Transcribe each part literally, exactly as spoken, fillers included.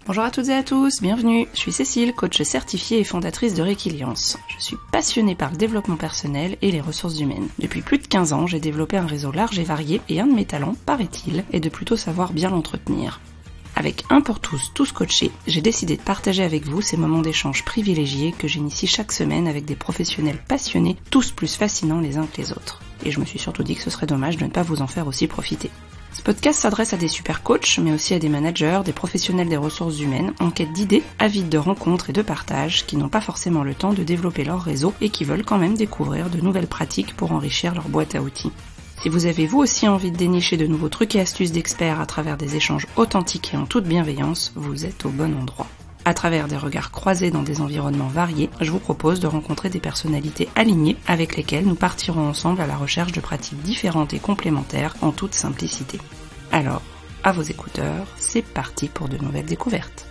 Bonjour à toutes et à tous, bienvenue. Je suis Cécile, coach certifiée et fondatrice de Réquiliance. Je suis passionnée par le développement personnel et les ressources humaines. Depuis plus de quinze ans, j'ai développé un réseau large et varié et un de mes talents, paraît-il, est de plutôt savoir bien l'entretenir. Avec Un pour tous, tous coachés, j'ai décidé de partager avec vous ces moments d'échange privilégiés que j'initie chaque semaine avec des professionnels passionnés, tous plus fascinants les uns que les autres. Et je me suis surtout dit que ce serait dommage de ne pas vous en faire aussi profiter. Ce podcast s'adresse à des super coachs, mais aussi à des managers, des professionnels des ressources humaines, en quête d'idées, avides de rencontres et de partage, qui n'ont pas forcément le temps de développer leur réseau et qui veulent quand même découvrir de nouvelles pratiques pour enrichir leur boîte à outils. Si vous avez vous aussi envie de dénicher de nouveaux trucs et astuces d'experts à travers des échanges authentiques et en toute bienveillance, vous êtes au bon endroit. À travers des regards croisés dans des environnements variés, je vous propose de rencontrer des personnalités alignées avec lesquelles nous partirons ensemble à la recherche de pratiques différentes et complémentaires en toute simplicité. Alors, à vos écouteurs, c'est parti pour de nouvelles découvertes.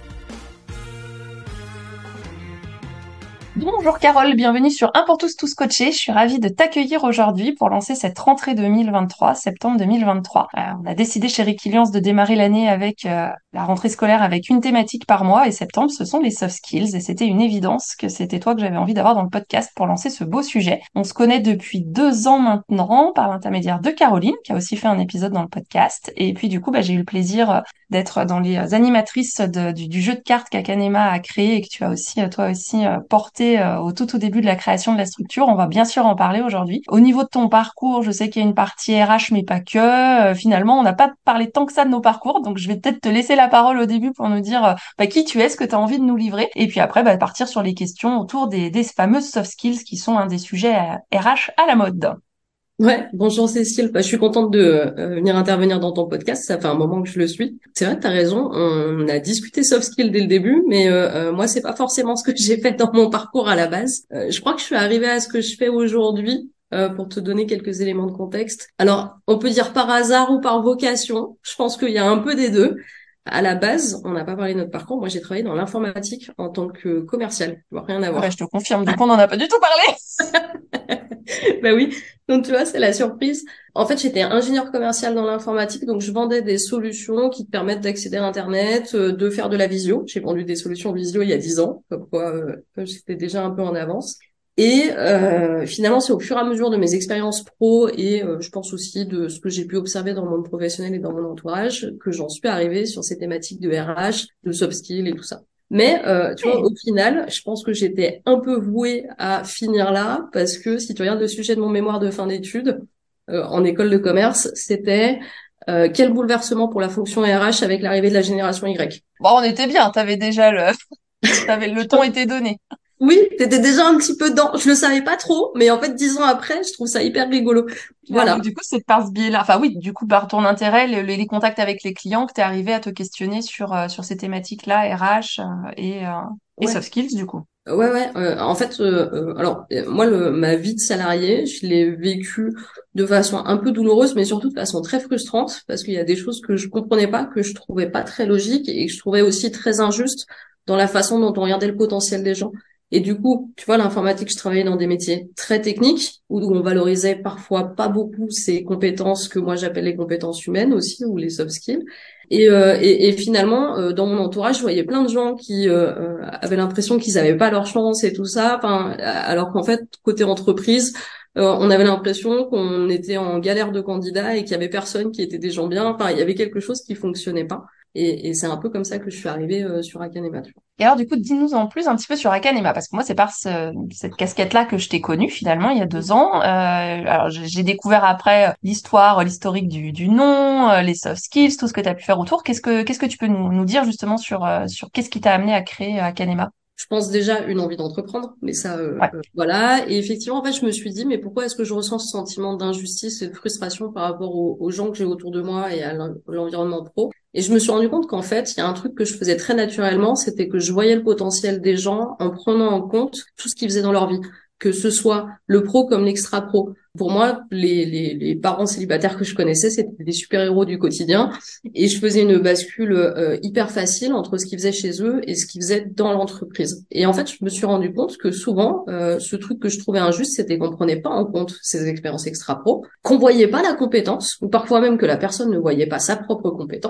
Bonjour Carole, bienvenue sur Un pour tous, tous coachés. Je suis ravie de t'accueillir aujourd'hui pour lancer cette rentrée deux mille vingt-trois, septembre deux mille vingt-trois. Euh, on a décidé chez Réquiliance de démarrer l'année avec euh, la rentrée scolaire avec une thématique par mois et septembre, ce sont les soft skills et c'était une évidence que c'était toi que j'avais envie d'avoir dans le podcast pour lancer ce beau sujet. On se connaît depuis deux ans maintenant par l'intermédiaire de Caroline qui a aussi fait un épisode dans le podcast et puis du coup bah, j'ai eu le plaisir d'être dans les animatrices de, du, du jeu de cartes qu'Akanema a créé et que tu as aussi toi aussi porté au tout au début de la création de la structure. On va bien sûr en parler aujourd'hui. Au niveau de ton parcours, je sais qu'il y a une partie R H, mais pas que. Euh, finalement, on n'a pas parlé tant que ça de nos parcours, donc je vais peut-être te laisser la parole au début pour nous dire euh, bah, qui tu es, ce que tu as envie de nous livrer, et puis après bah, partir sur les questions autour des, des fameuses soft skills qui sont un des sujets R H à la mode. Ouais, bonjour Cécile. Bah, je suis contente de euh, venir intervenir dans ton podcast. Ça fait un moment que je le suis. C'est vrai que tu as raison. On a discuté soft skills dès le début, mais euh, euh, moi, c'est pas forcément ce que j'ai fait dans mon parcours à la base. Euh, je crois que je suis arrivée à ce que je fais aujourd'hui. Euh, pour te donner quelques éléments de contexte. Alors, on peut dire par hasard ou par vocation. Je pense qu'il y a un peu des deux. À la base, on n'a pas parlé de notre parcours. Moi, j'ai travaillé dans l'informatique en tant que commercial. Rien à Ah bah, voir. je te confirme, du coup on n'en a pas du tout parlé. Ben oui, donc tu vois, c'est la surprise. En fait, j'étais ingénieur commercial dans l'informatique, donc je vendais des solutions qui te permettent d'accéder à Internet, euh, de faire de la visio. J'ai vendu des solutions visio il y a dix ans, comme quoi euh, j'étais déjà un peu en avance. Et euh, finalement, c'est au fur et à mesure de mes expériences pro et euh, je pense aussi de ce que j'ai pu observer dans le monde professionnel et dans mon entourage que j'en suis arrivée sur ces thématiques de R H, de soft skills et tout ça. Mais euh, tu vois, au final, je pense que j'étais un peu vouée à finir là parce que si tu regardes le sujet de mon mémoire de fin d'études euh, en école de commerce, c'était euh, quel bouleversement pour la fonction R H avec l'arrivée de la génération Y. Bon, on était bien, t'avais déjà le, t'avais le ton était donné. Oui, t'étais déjà un petit peu dedans. Je le savais pas trop, mais en fait, dix ans après, je trouve ça hyper rigolo. Ah, donc Voilà. du coup, c'est par ce biais-là, enfin oui, du coup, par ton intérêt, le- les, les contacts avec les clients, que tu es arrivé à te questionner sur, euh, sur ces thématiques-là, R H euh, et, euh, et Ouais. soft skills, du coup. Ouais, ouais. euh, en fait, euh, euh, alors euh, moi, le, ma vie de salarié, je l'ai vécue de façon un peu douloureuse, mais surtout de façon très frustrante, parce qu'il y a des choses que je comprenais pas, que je trouvais pas très logiques et que je trouvais aussi très injustes dans la façon dont on regardait le potentiel des gens. Et du coup, tu vois, l'informatique, je travaillais dans des métiers très techniques, où on valorisait parfois pas beaucoup ces compétences que moi j'appelle les compétences humaines aussi, ou les soft skills. Et, euh, et, et finalement, euh, dans mon entourage, je voyais plein de gens qui euh, euh, avaient l'impression qu'ils n'avaient pas leur chance et tout ça. Enfin, alors qu'en fait, côté entreprise, euh, on avait l'impression qu'on était en galère de candidats et qu'il y avait personne qui était des gens bien. Enfin, il y avait quelque chose qui fonctionnait pas. Et, et c'est un peu comme ça que je suis arrivée euh, sur Akanema. Tu vois. Et alors, du coup, dis-nous en plus un petit peu sur Akanema, parce que moi, c'est par ce- cette casquette-là que je t'ai connue, finalement, il y a deux ans. Euh, alors, j'ai j'ai découvert après euh, l'histoire, euh, l'historique du, du nom, euh, les soft skills, tout ce que tu as pu faire autour. Qu'est-ce que, qu'est-ce que tu peux nous, nous dire justement sur, euh, sur qu'est-ce qui t'a amené à créer euh, Akanema? Je pense déjà une envie d'entreprendre, mais ça, euh, Ouais. euh, voilà. Et effectivement, en fait, je me suis dit, mais pourquoi est-ce que je ressens ce sentiment d'injustice et de frustration par rapport aux, aux gens que j'ai autour de moi et à l'en- l'environnement pro? Et je me suis rendu compte qu'en fait, il y a un truc que je faisais très naturellement, c'était que je voyais le potentiel des gens en prenant en compte tout ce qu'ils faisaient dans leur vie, que ce soit le pro comme l'extra pro. Pour moi, les, les, les parents célibataires que je connaissais, c'était des super-héros du quotidien. Et je faisais une bascule euh, hyper facile entre ce qu'ils faisaient chez eux et ce qu'ils faisaient dans l'entreprise. Et en fait, je me suis rendu compte que souvent, euh, ce truc que je trouvais injuste, c'était qu'on prenait pas en compte ces expériences extra-pro, qu'on voyait pas la compétence, ou parfois même que la personne ne voyait pas sa propre compétence.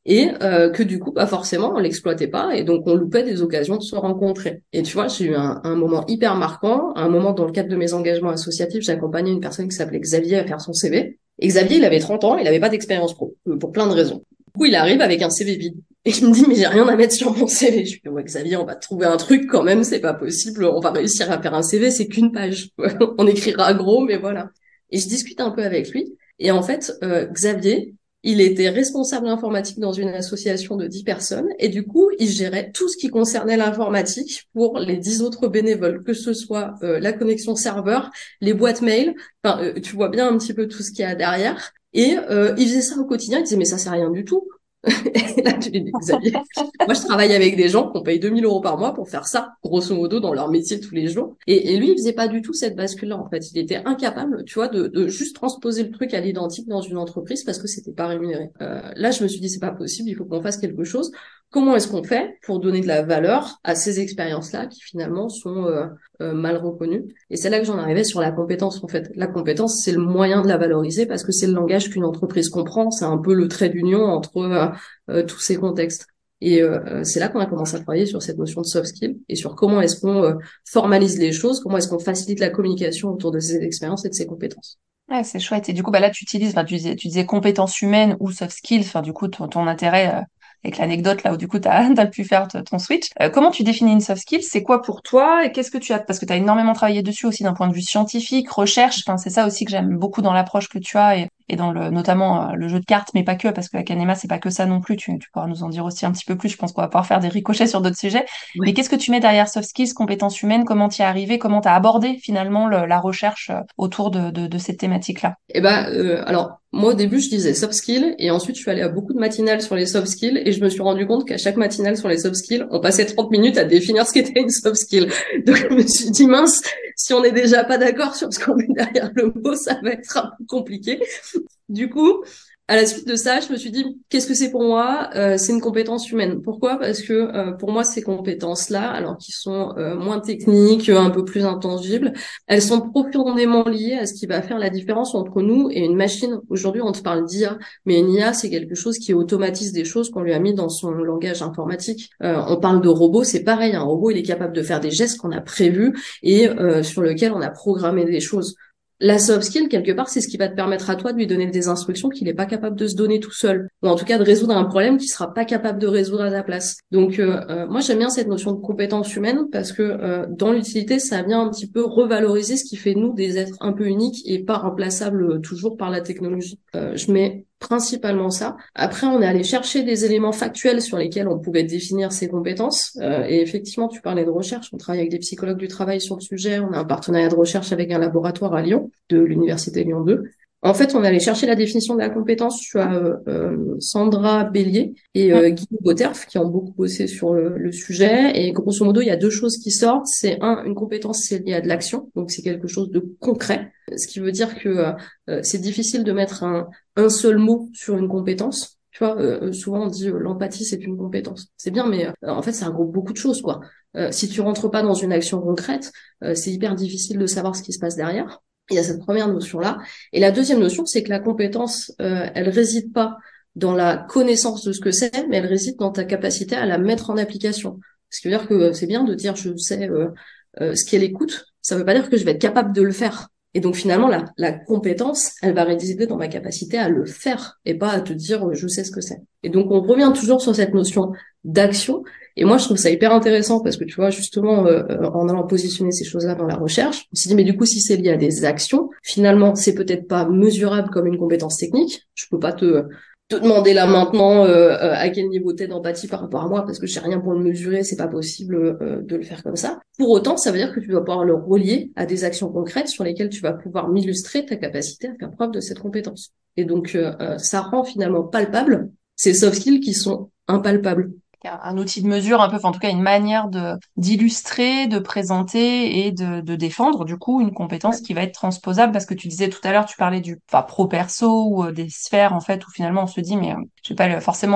et euh, que du coup, bah forcément, on l'exploitait pas et donc on loupait des occasions de se rencontrer. Et tu vois, j'ai eu un, un moment hyper marquant, un moment dans le cadre de mes engagements associatifs, j'accompagnais une personne qui s'appelait Xavier à faire son C V. Et Xavier, il avait trente ans, il avait pas d'expérience pro, euh, pour plein de raisons. Du coup, il arrive avec un C V vide. Et il me dit, mais j'ai rien à mettre sur mon C V. Je lui dis, ouais, Xavier, on va trouver un truc quand même, c'est pas possible, on va réussir à faire un C V, c'est qu'une page. On écrira gros, mais voilà. Et je discute un peu avec lui. Et en fait, euh, Xavier, il était responsable informatique dans une association de dix personnes et du coup, il gérait tout ce qui concernait l'informatique pour les dix autres bénévoles, que ce soit euh, la connexion serveur, les boîtes mail, enfin, euh, tu vois bien un petit peu tout ce qu'il y a derrière. Et euh, il faisait ça au quotidien, il disait mais ça c'est rien du tout. Et là, tu lui dis, Xavier, moi, je travaille avec des gens qu'on paye deux mille euros par mois pour faire ça, grosso modo, dans leur métier tous les jours. Et, et lui, il faisait pas du tout cette bascule-là, en fait. Il était incapable, tu vois, de, de juste transposer le truc à l'identique dans une entreprise parce que c'était pas rémunéré. Euh, là, je me suis dit, c'est pas possible, il faut qu'on fasse quelque chose. Comment est-ce qu'on fait pour donner de la valeur à ces expériences-là qui finalement sont euh, euh, mal reconnues? Et c'est là que j'en arrivais sur la compétence, en fait. La compétence, c'est le moyen de la valoriser parce que c'est le langage qu'une entreprise comprend. C'est un peu le trait d'union entre euh, euh, tous ces contextes. Et euh, c'est là qu'on a commencé à travailler sur cette notion de soft skill et sur comment est-ce qu'on euh, formalise les choses, comment est-ce qu'on facilite la communication autour de ces expériences et de ces compétences. Ouais, c'est chouette. Et du coup, bah là, tu utilises, enfin, tu disais, tu disais compétences humaines ou soft skills. Enfin, du coup, ton, ton intérêt, euh, avec l'anecdote là où du coup, t'as, t'as pu faire t- ton switch. Euh, comment tu définis une soft skill? C'est quoi pour toi? Et qu'est-ce que tu as? Parce que tu as énormément travaillé dessus aussi d'un point de vue scientifique, recherche. Enfin, c'est ça aussi que j'aime beaucoup dans l'approche que tu as et, et dans le, notamment euh, le jeu de cartes, mais pas que, parce que la Kanema, c'est pas que ça non plus. Tu, tu pourras nous en dire aussi un petit peu plus. Je pense qu'on va pouvoir faire des ricochets sur d'autres sujets. Mais Ouais. qu'est-ce que tu mets derrière soft skills, compétences humaines? Comment t'y es arrivé? Comment t'as abordé finalement le- la recherche euh, autour de, de, de cette thématique-là? Et ben, euh, alors moi au début je disais soft skills et ensuite je suis allée à beaucoup de matinales sur les soft skills et je me suis rendu compte qu'à chaque matinale sur les soft skills, on passait trente minutes à définir ce qu'était une soft skill. Donc je me suis dit mince, si on n'est déjà pas d'accord sur ce qu'on met derrière le mot, ça va être un peu compliqué. Du coup, à la suite de ça, je me suis dit, qu'est-ce que c'est pour moi? Euh, c'est une compétence humaine. Pourquoi? Parce que euh, pour moi, ces compétences-là, alors qui sont euh, moins techniques, un peu plus intangibles, elles sont profondément liées à ce qui va faire la différence entre nous et une machine. Aujourd'hui, on te parle d'I A, mais une I A, c'est quelque chose qui automatise des choses qu'on lui a mis dans son langage informatique. Euh, on parle de robot, c'est pareil. Un robot, il est capable de faire des gestes qu'on a prévus et euh, sur lesquels on a programmé des choses. La soft skill, quelque part, c'est ce qui va te permettre à toi de lui donner des instructions qu'il n'est pas capable de se donner tout seul, ou en tout cas de résoudre un problème qu'il sera pas capable de résoudre à ta place. Donc, euh, euh, moi, j'aime bien cette notion de compétence humaine parce que euh, dans l'utilité, ça vient un petit peu revaloriser ce qui fait de nous des êtres un peu uniques et pas remplaçables euh, toujours par la technologie. Euh, je mets principalement ça. Après, on est allé chercher des éléments factuels sur lesquels on pouvait définir ses compétences. Euh, et effectivement, tu parlais de recherche. On travaille avec des psychologues du travail sur le sujet. On a un partenariat de recherche avec un laboratoire à Lyon, de l'Université Lyon deux. En fait, on est allé chercher la définition de la compétence. Tu as euh, euh, Sandra Bélier et euh, Guy Boterf qui ont beaucoup bossé sur le, le sujet. Et grosso modo, il y a deux choses qui sortent. C'est un, une compétence, c'est lié à de l'action. Donc, c'est quelque chose de concret. Ce qui veut dire que euh, c'est difficile de mettre un, un seul mot sur une compétence. Tu vois, euh, souvent on dit euh, l'empathie c'est une compétence. C'est bien, mais euh, en fait ça regroupe beaucoup de choses, quoi. Euh, si tu rentres pas dans une action concrète, euh, c'est hyper difficile de savoir ce qui se passe derrière. Il y a cette première notion-là. Et la deuxième notion, c'est que la compétence, euh, elle réside pas dans la connaissance de ce que c'est, mais elle réside dans ta capacité à la mettre en application. Ce qui veut dire que euh, c'est bien de dire je sais euh, euh, ce qu'elle écoute. Ça veut pas dire que je vais être capable de le faire. Et donc finalement, la, la compétence, elle va résider dans ma capacité à le faire et pas à te dire euh, je sais ce que c'est. Et donc on revient toujours sur cette notion d'action. Et moi, je trouve ça hyper intéressant parce que tu vois, justement, euh, en allant positionner ces choses-là dans la recherche, je me suis dit, mais du coup, si c'est lié à des actions, finalement, c'est peut-être pas mesurable comme une compétence technique. Je peux pas te te demander là maintenant euh, à quel niveau t'es d'empathie par rapport à moi parce que j'ai rien pour le mesurer, c'est pas possible euh, de le faire comme ça. Pour autant, ça veut dire que tu dois pouvoir le relier à des actions concrètes sur lesquelles tu vas pouvoir m'illustrer ta capacité à faire preuve de cette compétence. Et donc, euh, ça rend finalement palpable ces soft skills qui sont impalpables. Un un outil de mesure un peu, enfin, en tout cas une manière de d'illustrer, de présenter et de, de défendre du coup une compétence Ouais. qui va être transposable parce que tu disais tout à l'heure, tu parlais du enfin, pro perso ou euh, des sphères en fait où finalement on se dit mais euh, je vais pas le- forcément euh,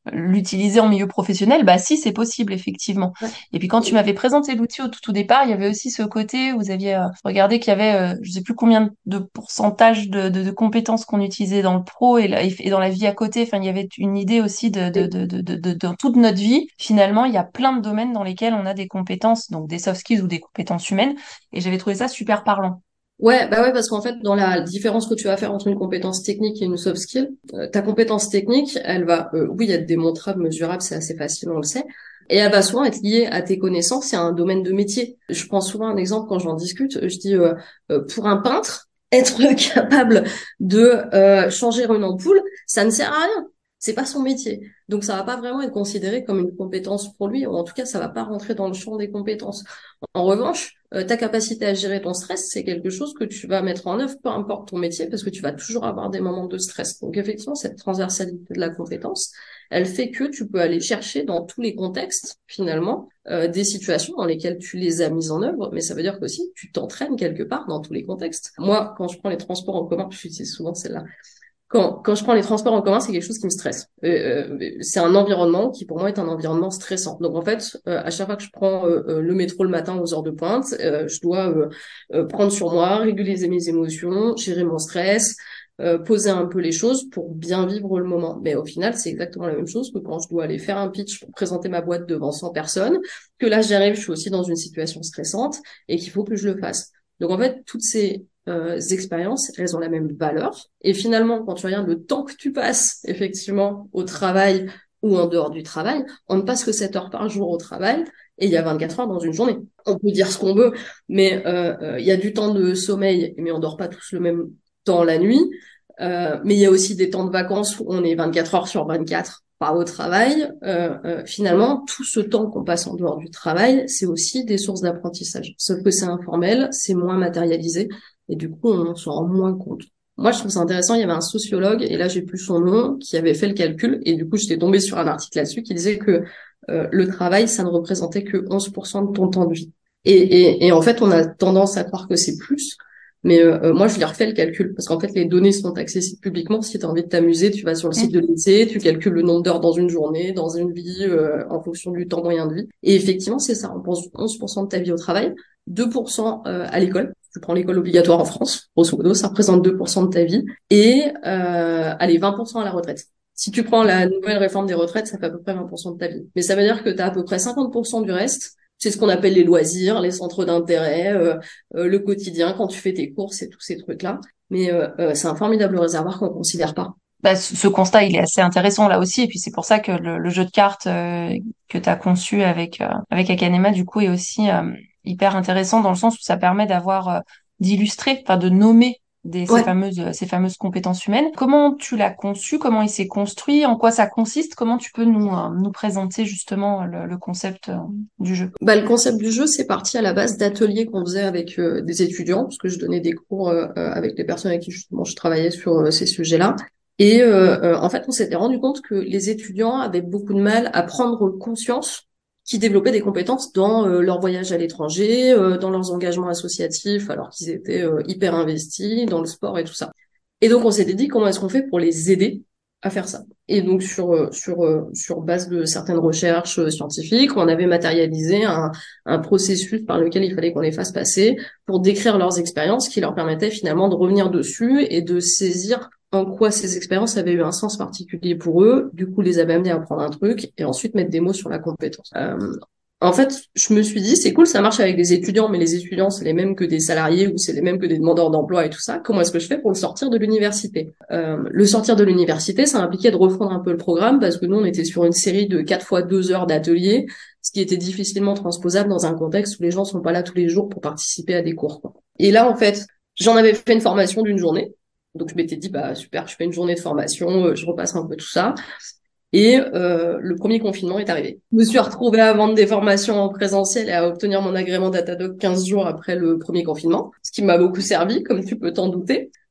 l'utiliser en milieu professionnel, bah si, c'est possible, effectivement. Ouais. Et puis quand tu m'avais présenté l'outil au tout, tout départ, il y avait aussi ce côté où vous aviez euh, regardé qu'il y avait, euh, je sais plus combien de pourcentage de, de, de compétences qu'on utilisait dans le pro et, la- et dans la vie à côté. Enfin, il y avait une idée aussi de, de, de, de, de, de- dans toute notre vie. Finalement, il y a plein de domaines dans lesquels on a des compétences, donc des soft skills ou des compétences humaines. Et j'avais trouvé ça super parlant. Ouais, bah ouais, parce qu'en fait, dans la différence que tu vas faire entre une compétence technique et une soft skill, euh, ta compétence technique, elle va, euh, oui, être démontrable, mesurable, c'est assez facile, on le sait, et elle va souvent être liée à tes connaissances et à un domaine de métier. Je prends souvent un exemple quand j'en discute, je dis, euh, euh, pour un peintre, être capable de euh, changer une ampoule, ça ne sert à rien. C'est pas son métier. Donc ça va pas vraiment être considéré comme une compétence pour lui, ou en tout cas, ça va pas rentrer dans le champ des compétences. En revanche, euh, ta capacité à gérer ton stress, c'est quelque chose que tu vas mettre en œuvre, peu importe ton métier, parce que tu vas toujours avoir des moments de stress. Donc effectivement, cette transversalité de la compétence, elle fait que tu peux aller chercher dans tous les contextes, finalement, euh, des situations dans lesquelles tu les as mises en œuvre, mais ça veut dire qu'aussi, tu t'entraînes quelque part dans tous les contextes. Moi, quand je prends les transports en commun, j'utilise souvent celle-là. Quand, quand je prends les transports en commun, c'est quelque chose qui me stresse. Euh, euh, c'est un environnement qui, pour moi, est un environnement stressant. Donc, en fait, euh, à chaque fois que je prends euh, euh, le métro le matin aux heures de pointe, euh, je dois euh, euh, prendre sur moi, réguler mes émotions, gérer mon stress, euh, poser un peu les choses pour bien vivre le moment. Mais au final, c'est exactement la même chose que quand je dois aller faire un pitch pour présenter ma boîte devant cent personnes, que là, j'arrive, je suis aussi dans une situation stressante et qu'il faut que je le fasse. Donc, en fait, toutes ces euh, expériences, elles ont la même valeur. Et finalement, quand tu regardes le temps que tu passes effectivement au travail ou en dehors du travail, on ne passe que sept heures par jour au travail et il y a vingt-quatre heures dans une journée. On peut dire ce qu'on veut, mais euh, euh, il y a du temps de sommeil, mais on dort pas tous le même temps la nuit. Euh, mais il y a aussi des temps de vacances où on est vingt-quatre heures sur vingt-quatre pas au travail. Euh, euh, finalement, tout ce temps qu'on passe en dehors du travail, c'est aussi des sources d'apprentissage. Sauf que c'est informel, c'est moins matérialisé. Et du coup, on s'en rend moins compte. Moi, je trouve ça intéressant. Il y avait un sociologue, et là, j'ai plus son nom, qui avait fait le calcul. Et du coup, j'étais tombée sur un article là-dessus qui disait que euh, le travail, ça ne représentait que onze pour cent de ton temps de vie. Et, et, et en fait, on a tendance à croire que c'est plus. Mais euh, moi, je lui ai refait le calcul. Parce qu'en fait, les données sont accessibles publiquement. Si tu as envie de t'amuser, tu vas sur le site de l'I N S E E, tu calcules le nombre d'heures dans une journée, dans une vie, euh, en fonction du temps moyen de vie. Et effectivement, c'est ça. On pense onze pour cent de ta vie au travail, deux pour cent euh, à l'école. Tu prends l'école obligatoire en France, grosso modo, ça représente deux pour cent de ta vie, et euh, allez, vingt pour cent à la retraite. Si tu prends la nouvelle réforme des retraites, ça fait à peu près vingt pour cent de ta vie. Mais ça veut dire que tu as à peu près cinquante pour cent du reste. C'est ce qu'on appelle les loisirs, les centres d'intérêt, euh, euh, le quotidien, quand tu fais tes courses et tous ces trucs-là. Mais euh, euh, c'est un formidable réservoir qu'on considère pas. Bah, ce ce constat, il est assez intéressant là aussi. Et puis c'est pour ça que le, le jeu de cartes euh, que tu as conçu avec, euh, avec Akanema, du coup, est aussi euh, hyper intéressant dans le sens où ça permet d'avoir, euh, d'illustrer, enfin de nommer des, ces Ouais. fameuses, euh, ces fameuses compétences humaines. Comment tu l'as conçu? Comment il s'est construit? En quoi ça consiste? Comment tu peux nous, euh, nous présenter justement le, le concept euh, du jeu? Bah, le concept du jeu, c'est parti à la base d'ateliers qu'on faisait avec euh, des étudiants, parce que je donnais des cours euh, euh, avec des personnes avec qui justement je travaillais sur euh, ces sujets-là. Et euh, euh, en fait, on s'était rendu compte que les étudiants avaient beaucoup de mal à prendre conscience qu'ils développaient des compétences dans euh, leur voyage à l'étranger, euh, dans leurs engagements associatifs, alors qu'ils étaient euh, hyper investis dans le sport et tout ça. Et donc, on s'était dit comment est-ce qu'on fait pour les aider à faire ça. Et donc, sur euh, sur euh, sur base de certaines recherches euh, scientifiques, on avait matérialisé un un processus par lequel il fallait qu'on les fasse passer pour décrire leurs expériences, qui leur permettait finalement de revenir dessus et de saisir en quoi ces expériences avaient eu un sens particulier pour eux, du coup les avait amenés à apprendre un truc et ensuite mettre des mots sur la compétence. Euh, en fait, je me suis dit, c'est cool, ça marche avec des étudiants, mais les étudiants, c'est les mêmes que des salariés ou c'est les mêmes que des demandeurs d'emploi et tout ça. Comment est-ce que je fais pour le sortir de l'université? euh, Le sortir de l'université, ça impliquait de refondre un peu le programme parce que nous, on était sur une série de quatre fois deux heures d'ateliers, ce qui était difficilement transposable dans un contexte où les gens sont pas là tous les jours pour participer à des cours, quoi. Et là, en fait, j'en avais fait une formation d'une journée. Donc, je m'étais dit, bah super, je fais une journée de formation, je repasse un peu tout ça. Et euh, le premier confinement est arrivé. Je me suis retrouvée à vendre des formations en présentiel et à obtenir mon agrément Datadog quinze jours après le premier confinement, ce qui m'a beaucoup servi, comme tu peux t'en douter.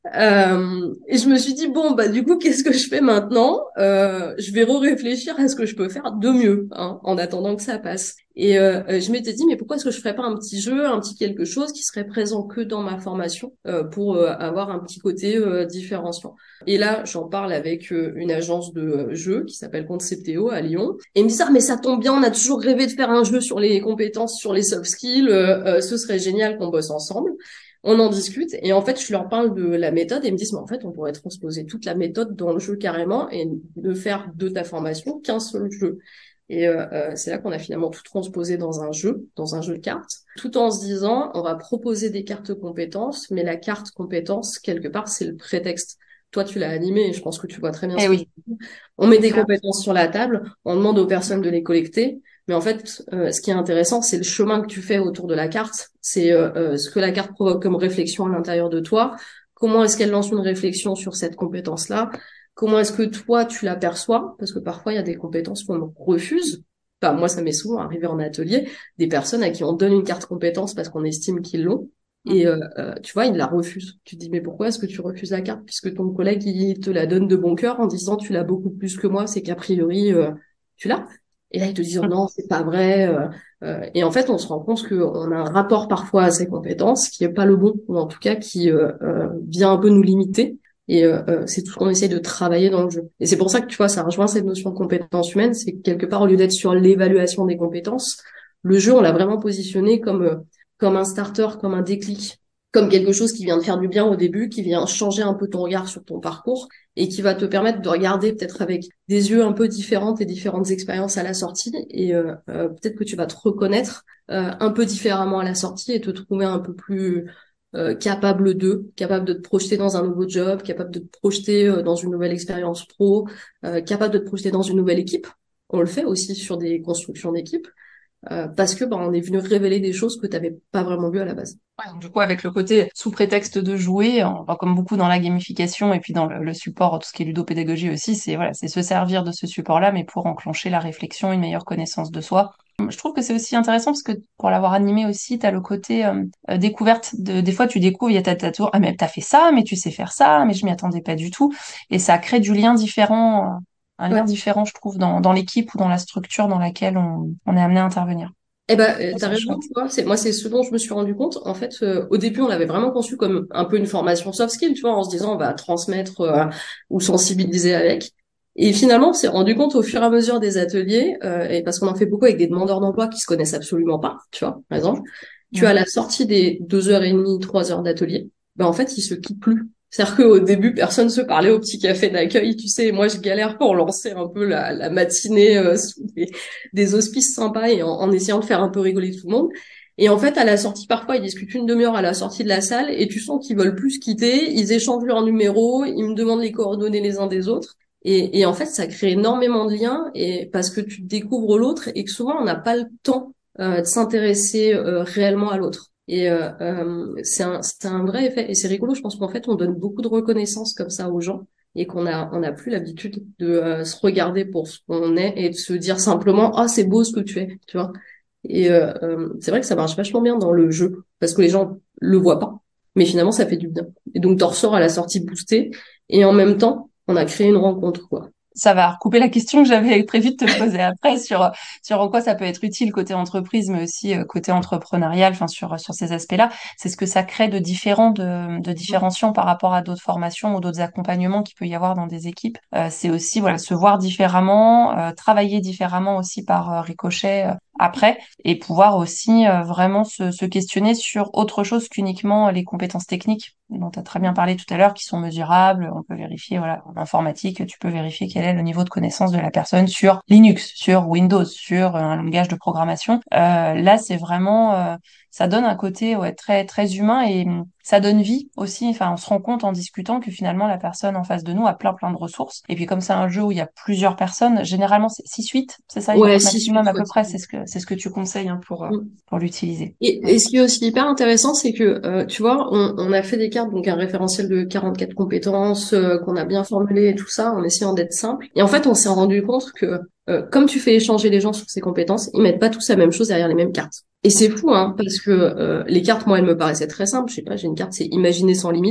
Euh, et je me suis dit, bon, bah du coup, qu'est-ce que je fais maintenant? Euh, je vais re-réfléchir à ce que je peux faire de mieux, hein, en attendant que ça passe. Et euh, je m'étais dit, mais pourquoi est-ce que je ferais pas un petit jeu, un petit quelque chose qui serait présent que dans ma formation euh, pour euh, avoir un petit côté euh, différenciant. Et là, j'en parle avec euh, une agence de euh, jeux qui s'appelle Concepteo à Lyon. Et ils me disent, ah, mais ça tombe bien, on a toujours rêvé de faire un jeu sur les compétences, sur les soft skills, euh, euh, ce serait génial qu'on bosse ensemble. On en discute et en fait, je leur parle de la méthode et ils me disent, mais en fait, on pourrait transposer toute la méthode dans le jeu carrément et ne faire de ta formation qu'un seul jeu. Et euh, euh, c'est là qu'on a finalement tout transposé dans un jeu, dans un jeu de cartes, tout en se disant, on va proposer des cartes compétences, mais la carte compétence, quelque part, c'est le prétexte. Toi, tu l'as animé et je pense que tu vois très bien Eh ce que je oui, veux dire. On met c'est des clair. compétences sur la table, on demande aux personnes de les collecter. Mais en fait, euh, ce qui est intéressant, c'est le chemin que tu fais autour de la carte. C'est euh, euh, ce que la carte provoque comme réflexion à l'intérieur de toi. Comment est-ce qu'elle lance une réflexion sur cette compétence-là? Comment est-ce que toi, tu l'aperçois? Parce que parfois, il y a des compétences qu'on refuse. Enfin, moi, ça m'est souvent arrivé en atelier, des personnes à qui on donne une carte compétence parce qu'on estime qu'ils l'ont. Et euh, euh, tu vois, ils la refusent. Tu te dis, mais pourquoi est-ce que tu refuses la carte? Puisque ton collègue, il te la donne de bon cœur en disant, tu l'as beaucoup plus que moi, c'est qu'a priori, euh, tu l'as. Et là, ils te disent, oh non, c'est pas vrai. Euh, euh, et en fait, on se rend compte qu'on a un rapport parfois à ces compétences qui est pas le bon, ou en tout cas qui euh, euh, vient un peu nous limiter. Et euh, euh, c'est tout ce qu'on essaie de travailler dans le jeu. Et c'est pour ça que, tu vois, ça rejoint cette notion de compétence humaine, c'est que quelque part, au lieu d'être sur l'évaluation des compétences, le jeu, on l'a vraiment positionné comme, euh, comme un starter, comme un déclic, comme quelque chose qui vient te faire du bien au début, qui vient changer un peu ton regard sur ton parcours et qui va te permettre de regarder peut-être avec des yeux un peu différents tes différentes expériences à la sortie et euh, euh, peut-être que tu vas te reconnaître euh, un peu différemment à la sortie et te trouver un peu plus euh, capable de, capable de te projeter dans un nouveau job, capable de te projeter euh, dans une nouvelle expérience pro, euh, capable de te projeter dans une nouvelle équipe. On le fait aussi sur des constructions d'équipe. Euh, parce que bah, on est venu révéler des choses que tu n'avais pas vraiment vues à la base. Ouais, donc du coup, avec le côté sous prétexte de jouer, on va comme beaucoup dans la gamification et puis dans le, le support, tout ce qui est ludopédagogie aussi, c'est voilà, c'est se servir de ce support-là, mais pour enclencher la réflexion, une meilleure connaissance de soi. Je trouve que c'est aussi intéressant parce que pour l'avoir animé aussi, tu as le côté euh, euh, découverte. De, des fois, tu découvres, il y a ta, ta tour, ah mais t'as fait ça, mais tu sais faire ça, mais je m'y attendais pas du tout. Et ça crée du lien différent, euh, un lien Ouais. différent, je trouve, dans, dans l'équipe ou dans la structure dans laquelle on, on est amené à intervenir. Eh ben, euh, Ça, t'as c'est raison, chouette. tu vois. C'est, moi, c'est ce dont je me suis rendu compte. En fait, euh, au début, on l'avait vraiment conçu comme un peu une formation soft skill, tu vois, en se disant on va transmettre euh, ou sensibiliser avec. Et finalement, on s'est rendu compte au fur et à mesure des ateliers, euh, et parce qu'on en fait beaucoup avec des demandeurs d'emploi qui se connaissent absolument pas, tu vois, par exemple, tu as Mm. la sortie des deux heures et demie, trois heures d'atelier. Ben, en fait, ils se quittent plus. C'est-à-dire qu'au début, personne se parlait au petit café d'accueil, tu sais. Moi, je galère pour lancer un peu la, la matinée euh, sous des, des auspices sympas et en, en essayant de faire un peu rigoler tout le monde. Et en fait, à la sortie, parfois, ils discutent une demi-heure à la sortie de la salle et tu sens qu'ils veulent plus se quitter. Ils échangent leurs numéros, ils me demandent les coordonnées les uns des autres. Et, et en fait, ça crée énormément de liens et parce que tu découvres l'autre et que souvent, on n'a pas le temps euh, de s'intéresser euh, réellement à l'autre. Et euh, euh, c'est un, c'est un vrai effet. Et c'est rigolo, je pense qu'en fait, on donne beaucoup de reconnaissance comme ça aux gens et qu'on a, on a plus l'habitude de euh, se regarder pour ce qu'on est et de se dire simplement, ah, c'est beau ce que tu es, tu vois. Et euh, euh, c'est vrai que ça marche vachement bien dans le jeu parce que les gens le voient pas, mais finalement, ça fait du bien. Et donc, t'en ressors à la sortie boostée et en même temps, on a créé une rencontre, quoi. Ça va recouper la question que j'avais prévu de te poser après sur, sur en quoi ça peut être utile côté entreprise, mais aussi euh, côté entrepreneurial, enfin sur, sur ces aspects-là. C'est ce que ça crée de différent, de, de différenciant par rapport à d'autres formations ou d'autres accompagnements qu'il peut y avoir dans des équipes. Euh, c'est aussi voilà se voir différemment, euh, travailler différemment aussi par euh, ricochet euh, après, et pouvoir aussi euh, vraiment se, se questionner sur autre chose qu'uniquement les compétences techniques dont tu as très bien parlé tout à l'heure, qui sont mesurables. On peut vérifier, voilà, en informatique, tu peux vérifier quel est le niveau de connaissance de la personne sur Linux, sur Windows, sur un langage de programmation. Euh, là, c'est vraiment, euh, ça donne un côté ouais, très très humain et hum, ça donne vie aussi. Enfin, on se rend compte en discutant que finalement la personne en face de nous a plein plein de ressources. Et puis comme c'est un jeu où il y a plusieurs personnes, généralement c'est six huit, c'est ça, Ouais, si, maximum suite, à ouais. peu près. C'est ce que c'est ce que tu conseilles hein, pour euh, pour l'utiliser. Et, et ce qui est aussi hyper intéressant, c'est que, euh, tu vois, on, on a fait des cartes, donc un référentiel de quarante-quatre compétences, euh, qu'on a bien formulé et tout ça, en essayant d'être simple. Et en fait, on s'est rendu compte que, euh, comme tu fais échanger les gens sur ces compétences, ils mettent pas tous la même chose derrière les mêmes cartes. Et c'est fou, hein, parce que euh, les cartes, moi, elles me paraissaient très simples. Je sais pas, j'ai une carte, c'est imaginer sans limite.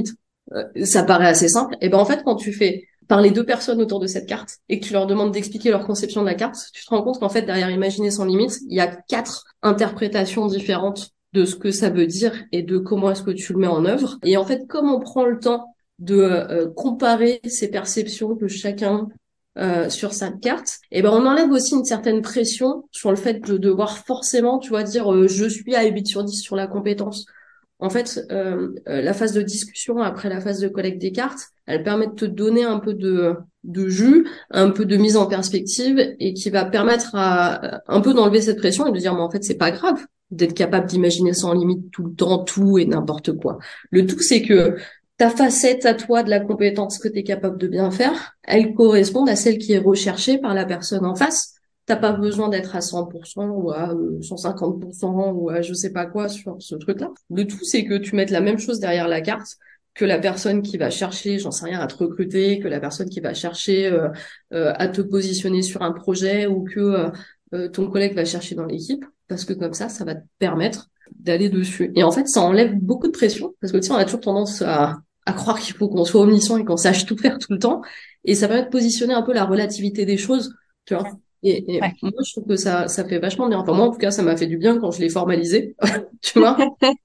euh, ça paraît assez simple. Et ben en fait, quand tu fais parler deux personnes autour de cette carte et que tu leur demandes d'expliquer leur conception de la carte, tu te rends compte qu'en fait, derrière Imaginer sans limite, il y a quatre interprétations différentes de ce que ça veut dire et de comment est-ce que tu le mets en œuvre. Et en fait, comme on prend le temps de euh, comparer ces perceptions que chacun euh, sur sa carte, et ben on enlève aussi une certaine pression sur le fait de devoir forcément, tu vois, dire euh, je suis à huit sur dix sur la compétence. En fait, euh, euh, la phase de discussion après la phase de collecte des cartes, elle permet de te donner un peu de, de jus, un peu de mise en perspective et qui va permettre à un peu d'enlever cette pression et de dire mais en fait c'est pas grave d'être capable d'imaginer sans limite tout le temps tout et n'importe quoi. Le tout c'est que ta facette à toi de la compétence que tu es capable de bien faire, elle corresponde à celle qui est recherchée par la personne en face. T'as pas besoin d'être à cent pour cent ou à cent cinquante pour cent ou à je sais pas quoi sur ce truc-là. Le tout, c'est que tu mettes la même chose derrière la carte que la personne qui va chercher, j'en sais rien, à te recruter, que la personne qui va chercher euh, euh, à te positionner sur un projet ou que euh, ton collègue va chercher dans l'équipe, parce que comme ça, ça va te permettre d'aller dessus. Et en fait, ça enlève beaucoup de pression, parce que tu sais, on a toujours tendance à, à croire qu'il faut qu'on soit omniscient et qu'on sache tout faire tout le temps, et ça permet de positionner un peu la relativité des choses, tu vois. Et, et Ouais. moi, je trouve que ça, ça fait vachement bien. Enfin, moi, en tout cas, ça m'a fait du bien quand je l'ai formalisé, tu vois,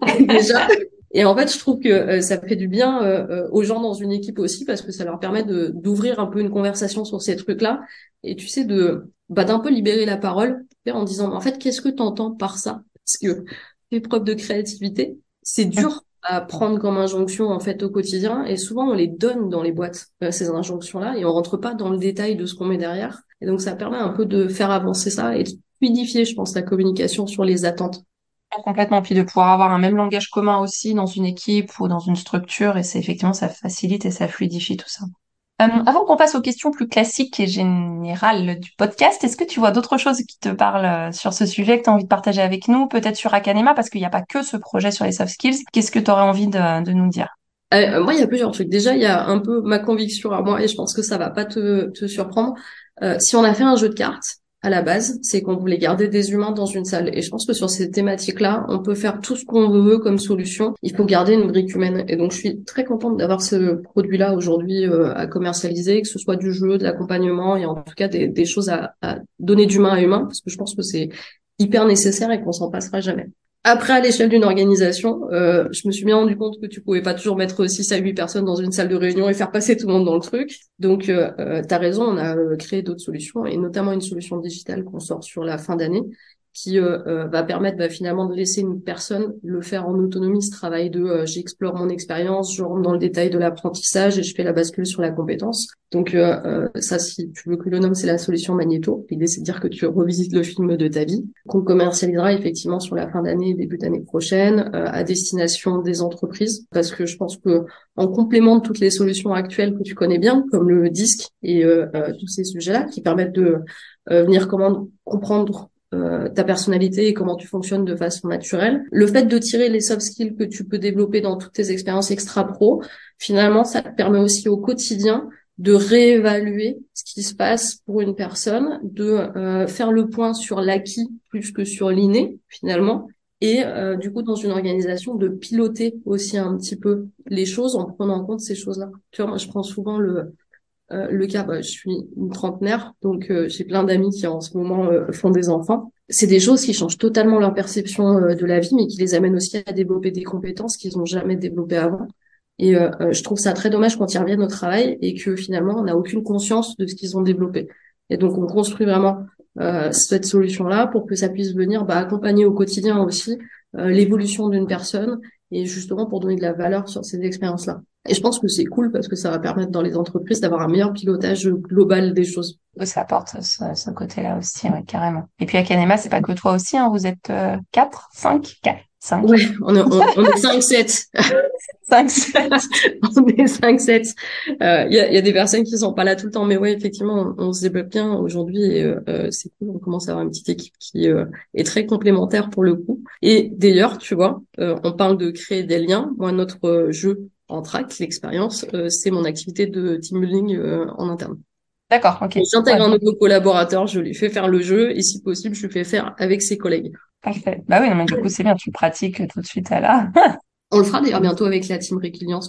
déjà. Et en fait, je trouve que euh, ça fait du bien euh, euh, aux gens dans une équipe aussi parce que ça leur permet de d'ouvrir un peu une conversation sur ces trucs-là. Et tu sais, de bah, d'un peu libérer la parole en disant, mais en fait, qu'est-ce que tu entends par ça? Parce que fais preuve de créativité, c'est dur à prendre comme injonction en fait au quotidien et souvent on les donne dans les boîtes euh, ces injonctions-là et on rentre pas dans le détail de ce qu'on met derrière et donc ça permet un peu de faire avancer ça et de fluidifier je pense la communication sur les attentes. Complètement. Puis de pouvoir avoir un même langage commun aussi dans une équipe ou dans une structure, et c'est effectivement, ça facilite et ça fluidifie tout ça. Euh, avant qu'on passe aux questions plus classiques et générales du podcast, est-ce que tu vois d'autres choses qui te parlent euh, sur ce sujet que tu as envie de partager avec nous, peut-être sur Akanema, parce qu'il n'y a pas que ce projet sur les soft skills. Qu'est-ce que tu aurais envie de, de nous dire? Euh, moi, il y a plusieurs trucs. Déjà, il y a un peu ma conviction à moi et je pense que ça va pas te, te surprendre. Euh, si on a fait un jeu de cartes, à la base, c'est qu'on voulait garder des humains dans une salle. Et je pense que sur ces thématiques-là, on peut faire tout ce qu'on veut comme solution. Il faut garder une brique humaine. Et donc, je suis très contente d'avoir ce produit-là aujourd'hui euh, à commercialiser, que ce soit du jeu, de l'accompagnement et en tout cas des, des choses à, à donner d'humain à humain, parce que je pense que c'est hyper nécessaire et qu'on s'en passera jamais. Après, à l'échelle d'une organisation, euh, je me suis bien rendu compte que tu pouvais pas toujours mettre six à huit personnes dans une salle de réunion et faire passer tout le monde dans le truc. Donc, euh, euh, tu as raison, on a euh, créé d'autres solutions, et notamment une solution digitale qu'on sort sur la fin d'année, qui euh, euh, va permettre bah, finalement de laisser une personne le faire en autonomie, ce travail de euh, j'explore mon expérience, je rentre dans le détail de l'apprentissage et je fais la bascule sur la compétence. Donc euh, euh, ça, si tu veux que le nomme, c'est la solution Magnéto. L'idée, c'est de dire que tu revisites le film de ta vie, qu'on commercialisera effectivement sur la fin d'année et début d'année prochaine euh, à destination des entreprises, parce que je pense que en complément de toutes les solutions actuelles que tu connais bien, comme le disque et euh, euh, tous ces sujets-là qui permettent de euh, venir comment comprendre Euh, ta personnalité et comment tu fonctionnes de façon naturelle. Le fait de tirer les soft skills que tu peux développer dans toutes tes expériences extra-pro, finalement, ça te permet aussi au quotidien de réévaluer ce qui se passe pour une personne, de euh, faire le point sur l'acquis plus que sur l'inné, finalement, et euh, du coup, dans une organisation, de piloter aussi un petit peu les choses en prenant en compte ces choses-là. Tu vois, moi, je prends souvent le euh, le cas, bah, je suis une trentenaire, donc euh, j'ai plein d'amis qui en ce moment euh, font des enfants. C'est des choses qui changent totalement leur perception euh, de la vie, mais qui les amènent aussi à développer des compétences qu'ils n'ont jamais développées avant. Et euh, euh, je trouve ça très dommage quand ils reviennent au travail et que finalement on n'a aucune conscience de ce qu'ils ont développé. Et donc on construit vraiment euh, cette solution-là pour que ça puisse venir bah, accompagner au quotidien aussi euh, l'évolution d'une personne et justement pour donner de la valeur sur ces expériences-là. Et je pense que c'est cool parce que ça va permettre dans les entreprises d'avoir un meilleur pilotage global des choses. Ça apporte ce, ce côté-là aussi, ouais, carrément. Et puis Akanema, c'est pas que toi aussi, hein, vous êtes euh, quatre, cinq, quatre, cinq. Ouais, on est, on, on est cinq sept. cinq, sept. On est cinq sept. Il euh, y, a, y a des personnes qui sont pas là tout le temps, mais ouais, effectivement, on, on se développe bien aujourd'hui et euh, c'est cool. On commence à avoir une petite équipe qui euh, est très complémentaire pour le coup. Et d'ailleurs, tu vois, euh, on parle de créer des liens. Moi, notre euh, jeu en track, l'expérience, euh, c'est mon activité de team building euh, en interne. D'accord, ok. Et j'intègre Ouais. un nouveau collaborateur, je lui fais faire le jeu et si possible, je le fais faire avec ses collègues. Parfait. Bah oui, non, mais du coup, c'est bien, tu le pratiques tout de suite à là. On le fera d'ailleurs bientôt avec la team Résilience, non?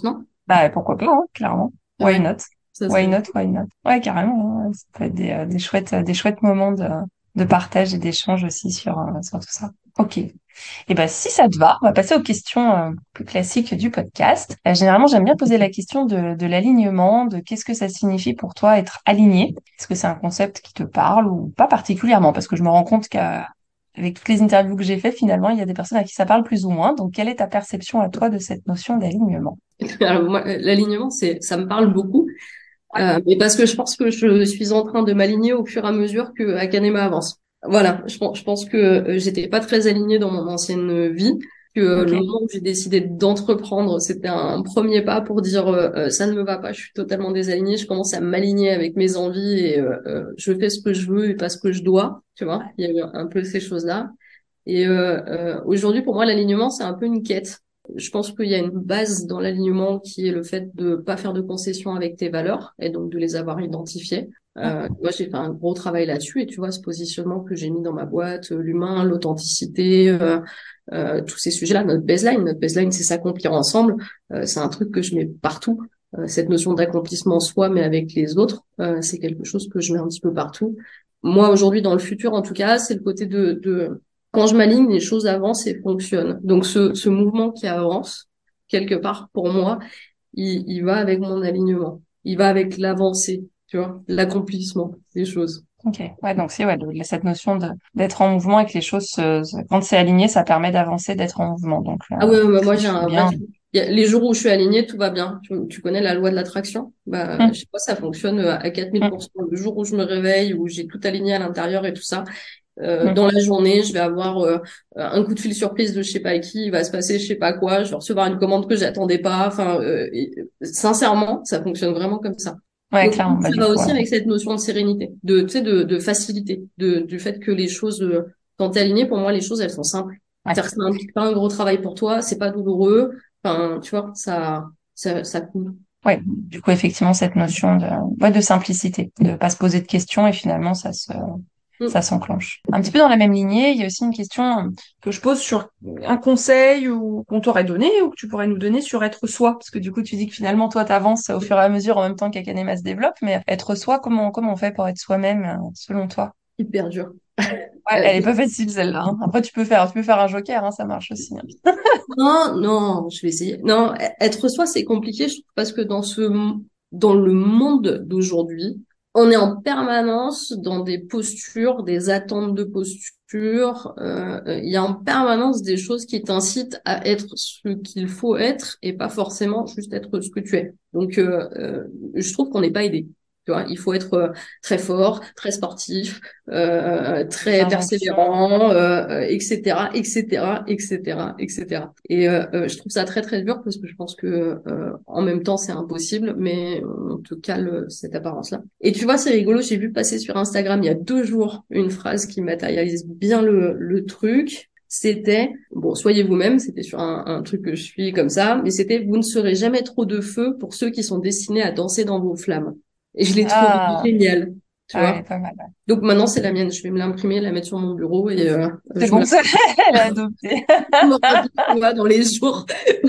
Bah, pourquoi pas, hein, clairement. Why Ouais, not? ça Why serait. not? Why not? Ouais, carrément, hein. Ça peut être des, euh, des chouettes, des chouettes moments de, de partage et d'échange aussi sur, euh, sur tout ça. Ok. Et ben, si ça te va, on va passer aux questions euh, plus classiques du podcast. Euh, généralement, j'aime bien poser la question de, de l'alignement, de qu'est-ce que ça signifie pour toi être aligné. Est-ce que c'est un concept qui te parle ou pas particulièrement? Parce que je me rends compte qu'avec toutes les interviews que j'ai fait, finalement, il y a des personnes à qui ça parle plus ou moins. Donc, quelle est ta perception à toi de cette notion d'alignement? Alors, moi, l'alignement, c'est, ça me parle beaucoup. Euh, mais parce que je pense que je suis en train de m'aligner au fur et à mesure que Akanema avance. Voilà, je pense, je pense que euh, j'étais pas très alignée dans mon ancienne vie, que euh, le Ok. moment où j'ai décidé d'entreprendre, c'était un premier pas pour dire euh, euh, ça ne me va pas, je suis totalement désalignée, je commence à m'aligner avec mes envies et euh, euh, je fais ce que je veux et pas ce que je dois, tu vois. Il y a eu un peu ces choses-là. Et euh, euh, aujourd'hui, pour moi, l'alignement, c'est un peu une quête. Je pense qu'il y a une base dans l'alignement qui est le fait de pas faire de concessions avec tes valeurs et donc de les avoir identifiées. Euh, moi, j'ai fait un gros travail là-dessus et tu vois, ce positionnement que j'ai mis dans ma boîte, euh, l'humain, l'authenticité, euh, euh, tous ces sujets-là, notre baseline, notre baseline, c'est s'accomplir ensemble. Euh, c'est un truc que je mets partout. Euh, cette notion d'accomplissement soi, mais avec les autres, euh, c'est quelque chose que je mets un petit peu partout. Moi, aujourd'hui, dans le futur, en tout cas, c'est le côté de, de quand je m'aligne, les choses avancent et fonctionnent. Donc ce, ce mouvement qui avance, quelque part, pour moi, il, il va avec mon alignement. Il va avec l'avancée, tu vois, l'accomplissement des choses. Ok. Ouais, donc c'est ouais, de- cette notion de d'être en mouvement et que les choses, se- se- quand c'est aligné, ça permet d'avancer, d'être en mouvement. Donc, euh, Ah ouais, ouais, moi si j'ai je suis un vrai bien. truc. Il y a- les jours où je suis alignée, tout va bien. Tu, tu connais la loi de l'attraction? Bah, Hum, je sais pas, ça fonctionne à quatre mille pour hum, cent. Le jour où je me réveille, où j'ai tout aligné à l'intérieur et tout ça, Euh, hum. dans la journée, je vais avoir euh, un coup de fil surprise de je sais pas qui, il va se passer je sais pas quoi, je vais recevoir une commande que j'attendais pas. Enfin, euh, et- sincèrement, ça fonctionne vraiment comme ça. Ouais, Donc clairement. Bah, ça du va coup, euh, aussi avec cette notion de sérénité, de tu sais de, de facilité, de du fait que les choses, euh, quand t'es aligné, pour moi les choses elles sont simples. ouais. C'est-à-dire que ça n'implique pas un gros travail pour toi, c'est pas douloureux. Enfin, tu vois, ça ça ça coule. Ouais, du coup, effectivement, cette notion de, ouais, de simplicité, de pas se poser de questions et finalement, ça se, ça Mm. s'enclenche. Un petit peu dans la même lignée, il y a aussi une question que je pose sur un conseil ou qu'on t'aurait donné ou que tu pourrais nous donner sur être soi. Parce que du coup, tu dis que finalement, toi, t'avances au fur et à mesure en même temps qu'Akanema se développe, mais être soi, comment, comment on fait pour être soi-même, euh, selon toi? Hyper dur. Ouais, Euh, elle est pas facile, celle-là, hein. Après, tu peux faire, tu peux faire un joker, hein, ça marche aussi, hein. Non, non, je vais essayer. Non, e- être soi, c'est compliqué, je trouve, parce que dans ce, m- dans le monde d'aujourd'hui, on est en permanence dans des postures, des attentes de posture. euh, euh, Il y a en permanence des choses qui t'incitent à être ce qu'il faut être et pas forcément juste être ce que tu es. Donc, euh, euh, je trouve qu'on n'est pas aidé. Tu vois, il faut être euh, très fort, très sportif, euh, Des très injonctions. persévérant, euh, euh, et cetera, et cetera, et cetera, et cetera. Et euh, euh, je trouve ça très très dur parce que je pense que euh, en même temps c'est impossible, mais on te cale cette apparence-là. Et tu vois, c'est rigolo. J'ai vu passer sur Instagram il y a deux jours une phrase qui matérialise bien le le truc. C'était, bon, soyez vous-même, c'était sur un, un truc que je suis comme ça, mais c'était, vous ne serez jamais trop de feu pour ceux qui sont destinés à danser dans vos flammes. Et je l'ai trouvé Ah, génial, tu ah, elle est vois. pas mal. Donc maintenant, c'est la mienne. Je vais me l'imprimer, la mettre sur mon bureau et euh, C'est je me bon, la ça, elle est adoptée. me rappeler, tu vois, dans les jours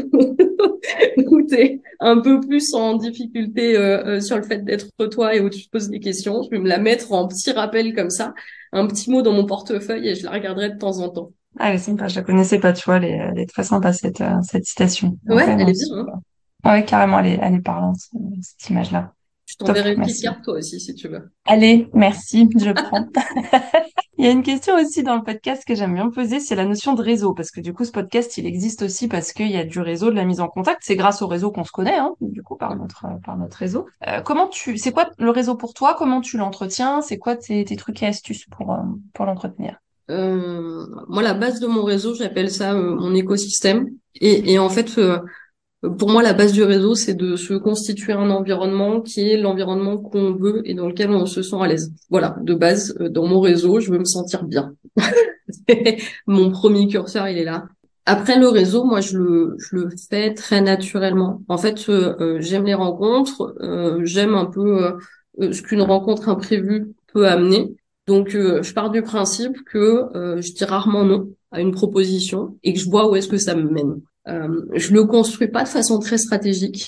où t'es un peu plus en difficulté euh, euh, sur le fait d'être toi et où tu te poses des questions. Je vais me la mettre en petit rappel comme ça, un petit mot dans mon portefeuille et je la regarderai de temps en temps. Ah, elle est sympa, je la connaissais pas, tu vois, elle est, elle est très sympa cette, euh, cette citation. Donc, Ouais, ouais, elle non, est bien, c'est- hein. ah ouais, carrément, elle est, elle est parlante, cette image-là. Je Top, t'enverrai une petite merci. carte toi aussi si tu veux. Allez, merci, je prends. Il y a une question aussi dans le podcast que j'aime bien poser, c'est la notion de réseau, parce que du coup, ce podcast, il existe aussi parce qu'il y a du réseau, de la mise en contact. C'est grâce au réseau qu'on se connaît, hein, du coup, par notre, par notre réseau. Euh, comment tu, c'est quoi le réseau pour toi? Comment tu l'entretiens? C'est quoi tes, tes trucs et astuces pour, euh, pour l'entretenir? Euh, moi, la base de mon réseau, j'appelle ça euh, mon écosystème. Et, et en fait, euh, pour moi, la base du réseau, c'est de se constituer un environnement qui est l'environnement qu'on veut et dans lequel on se sent à l'aise. Voilà, de base, euh, dans mon réseau, je veux me sentir bien. Mon premier curseur, il est là. Après le réseau, moi, je le, je le fais très naturellement. En fait, euh, euh, j'aime les rencontres, euh, j'aime un peu euh, euh, ce qu'une rencontre imprévue peut amener. Donc, euh, je pars du principe que euh, je dis rarement non à une proposition et que je vois où est-ce que ça me mène. Euh, je le construis pas de façon très stratégique.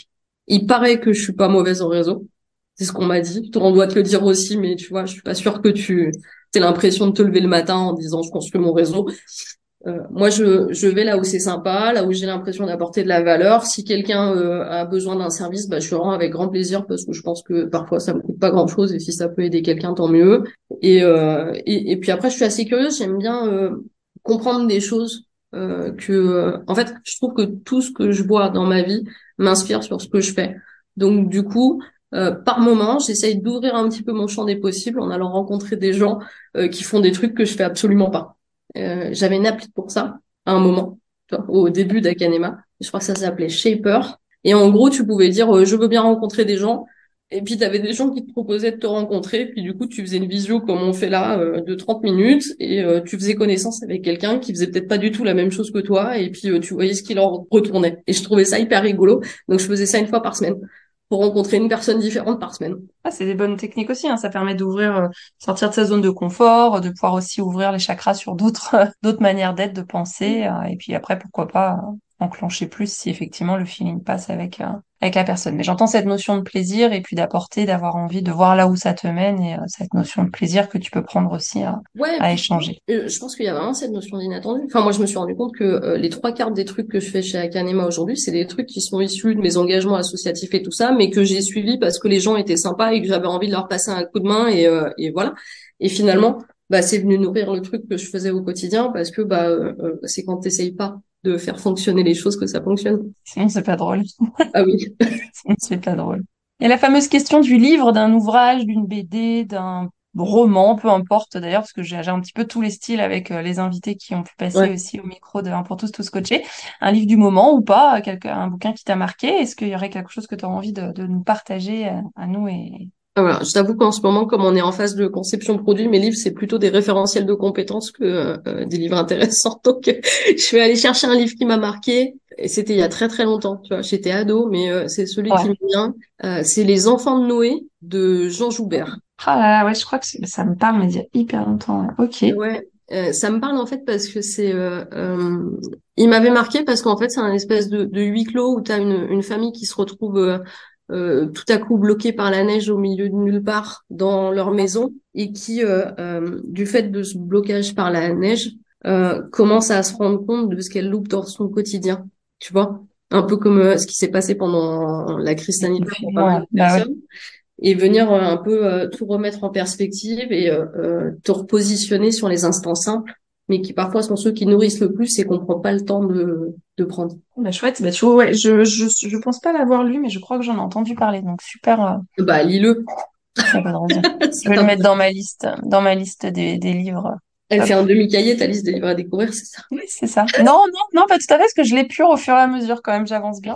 Il paraît que je suis pas mauvaise en réseau. C'est ce qu'on m'a dit. On doit te le dire aussi, mais tu vois, je suis pas sûre que tu aies l'impression de te lever le matin en disant je construis mon réseau. Euh, moi, je, je vais là où c'est sympa, là où j'ai l'impression d'apporter de la valeur. Si quelqu'un euh, a besoin d'un service, bah, je le rends avec grand plaisir parce que je pense que parfois ça me coûte pas grand-chose et si ça peut aider quelqu'un, tant mieux. Et, euh, et, et puis après, je suis assez curieuse. J'aime bien euh, comprendre des choses euh, que, euh, en fait, je trouve que tout ce que je vois dans ma vie m'inspire sur ce que je fais. Donc, du coup, euh, par moment, j'essaye d'ouvrir un petit peu mon champ des possibles en allant rencontrer des gens euh, qui font des trucs que je fais absolument pas. Euh, j'avais une appli pour ça à un moment, tu vois, au début d'Akanema. Je crois que ça s'appelait Shaper. Et en gros, tu pouvais dire euh, je veux bien rencontrer des gens. Et puis, tu avais des gens qui te proposaient de te rencontrer. Puis, du coup, tu faisais une visio comme on fait là euh, de trente minutes. Et euh, tu faisais connaissance avec quelqu'un qui faisait peut-être pas du tout la même chose que toi. Et puis, euh, tu voyais ce qu'il en retournait. Et je trouvais ça hyper rigolo. Donc, je faisais ça une fois par semaine pour rencontrer une personne différente par semaine. Ah, c'est des bonnes techniques aussi, hein. Ça permet d'ouvrir, euh, sortir de sa zone de confort, de pouvoir aussi ouvrir les chakras sur d'autres, d'autres manières d'être, de penser, euh, et puis après, pourquoi pas euh, enclencher plus si effectivement le feeling passe avec, euh, avec la personne. Mais j'entends cette notion de plaisir et puis d'apporter, d'avoir envie de voir là où ça te mène et euh, cette notion de plaisir que tu peux prendre aussi à, Ouais, à puis, échanger. euh, je pense qu'il y a vraiment cette notion d'inattendu. Enfin, moi, je me suis rendu compte que euh, les trois quarts des trucs que je fais chez Akanema aujourd'hui, c'est des trucs qui sont issus de mes engagements associatifs et tout ça, mais que j'ai suivis parce que les gens étaient sympas et que j'avais envie de leur passer un coup de main et, euh, et voilà. Et finalement, bah, c'est venu nourrir le truc que je faisais au quotidien parce que bah, euh, euh, c'est quand t'essayes pas de faire fonctionner les choses que ça fonctionne. Sinon, c'est pas drôle. Ah oui. Sinon, c'est pas drôle. Et la fameuse question du livre, d'un ouvrage, d'une B D, d'un roman, peu importe d'ailleurs, parce que j'ai j'ai un petit peu tous les styles avec euh, les invités qui ont pu passer Ouais. aussi au micro de Un pour tous, tous coachés. Un livre du moment ou pas, quelque, un bouquin qui t'a marqué. Est-ce qu'il y aurait quelque chose que tu as envie de, de nous partager à, à nous et... Ah, voilà. Je t'avoue qu'en ce moment, comme on est en phase de conception de produit, mes livres, c'est plutôt des référentiels de compétences que euh, euh, des livres intéressants. Donc, euh, je vais aller chercher un livre qui m'a marqué. Et c'était il y a très très longtemps. Tu vois, j'étais ado, mais euh, c'est celui qui Ouais. me vient. Euh, c'est Les Enfants de Noé de Jean Joubert. Ah là là, ouais, je crois que c'est- ça me parle, mais il y a hyper longtemps. Ouais. Ok. Ouais. Euh, ça me parle en fait parce que c'est, euh, euh, il m'avait marqué parce qu'en fait c'est un espèce de, de huis clos où tu as une, une famille qui se retrouve euh, euh, tout à coup bloquée par la neige au milieu de nulle part dans leur maison et qui, euh, euh, du fait de ce blocage par la neige, euh, commence à se rendre compte de ce qu'elle loupe dans son quotidien. Tu vois? Un peu comme euh, ce qui s'est passé pendant la crise sanitaire pour pas mal Ouais, de bah ouais. personnes et venir euh, un peu euh, tout remettre en perspective et euh, euh, te repositionner sur les instants simples, mais qui parfois sont ceux qui nourrissent le plus et qu'on prend pas le temps de, de prendre. Bah, chouette. Bah, tu vois, ouais, je, je, je pense pas l'avoir lu, mais je crois que j'en ai entendu parler. Donc, super. euh, Bah, lis-le. y a pas de raison. Je Ça vais le mettre t'intéresse. dans ma liste, dans ma liste des, des livres. Elle fait Hop. un demi-cahier, ta liste de livres à découvrir, c'est ça? Oui, c'est ça. Non, non, non, pas tout à fait, parce que je l'épure au fur et à mesure quand même, j'avance bien.